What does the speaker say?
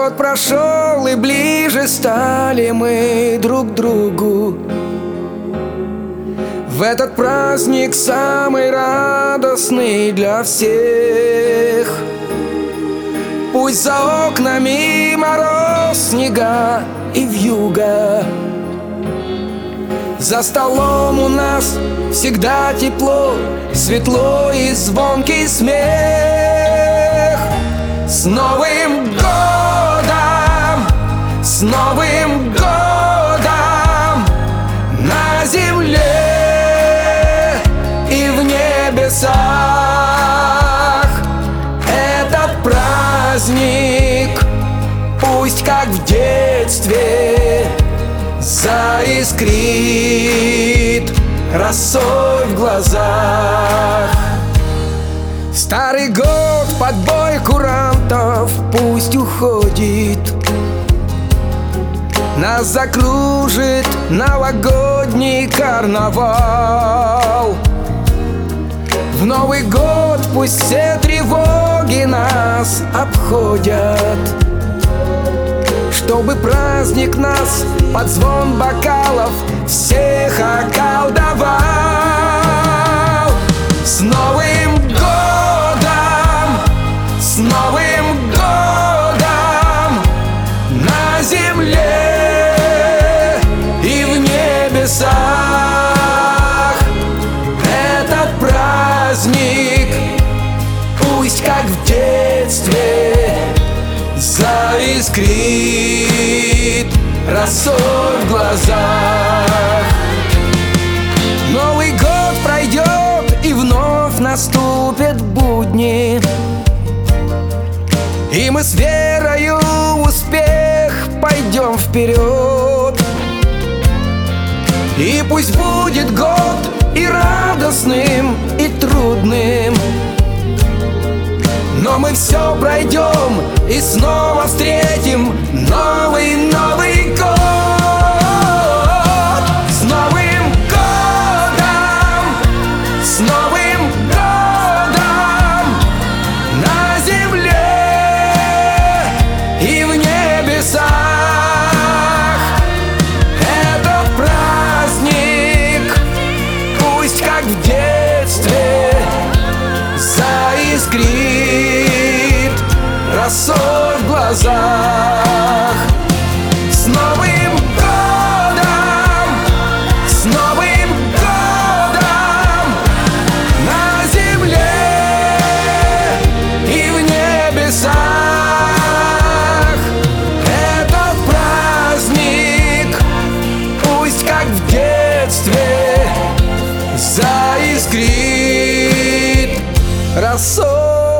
год прошел, и ближе стали мы друг к другу. В этот праздник самый радостный для всех. Пусть за окнами мороз, снега и вьюга, за столом у нас всегда тепло, светло и звонкий смех. С Новым годом! С Новым годом! На земле и в небесах этот праздник, пусть как в детстве, заискрит росой в глазах. Старый год под бой курантов пусть уходит, нас закружит новогодний карнавал. В Новый год пусть все тревоги нас обходят, чтобы праздник нас под звон бокалов всех околдовал. С Новым годом! С Новым годом! На земле и в небесах этот праздник, пусть как в детстве, заискрит росой в глазах. Новый год пройдет, и вновь наступят будни, и мы с верою в успех пойдем вперед. И пусть будет год и радостным, и трудным, но мы все пройдем и снова встретим Новый год. С Новым годом! С Новым годом! На земле и в небесах этот праздник, пусть как в детстве, заискрит росой в глазах. С Новым годом! С Новым годом! На земле и в небесах этот праздник, пусть как в детстве, заискрит росой в глазах.